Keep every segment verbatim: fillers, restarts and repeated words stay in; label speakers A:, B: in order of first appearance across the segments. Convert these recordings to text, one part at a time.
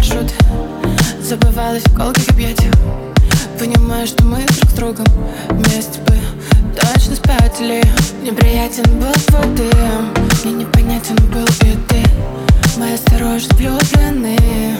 A: маршруты, забывалась в колких объятиях. Понимаю, что мы друг с другом вместе бы точно спятили. Неприятен был твой дым, мне непонятен был и ты, мои осторожно влюбленные.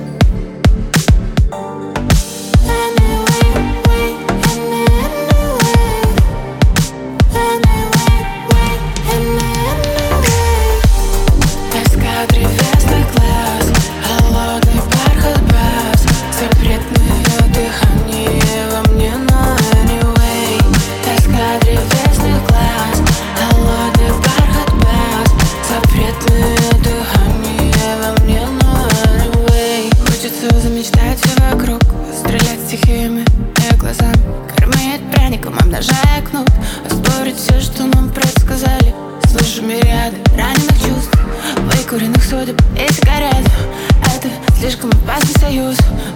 A: Замечтать все вокруг, стрелять стихиями и глазами, кормить пряником, обнажая кнут, оспорить все, что нам предсказали. Слышу мириады раненых чувств, выкуренных судеб и сигарет. Это слишком опасный союз,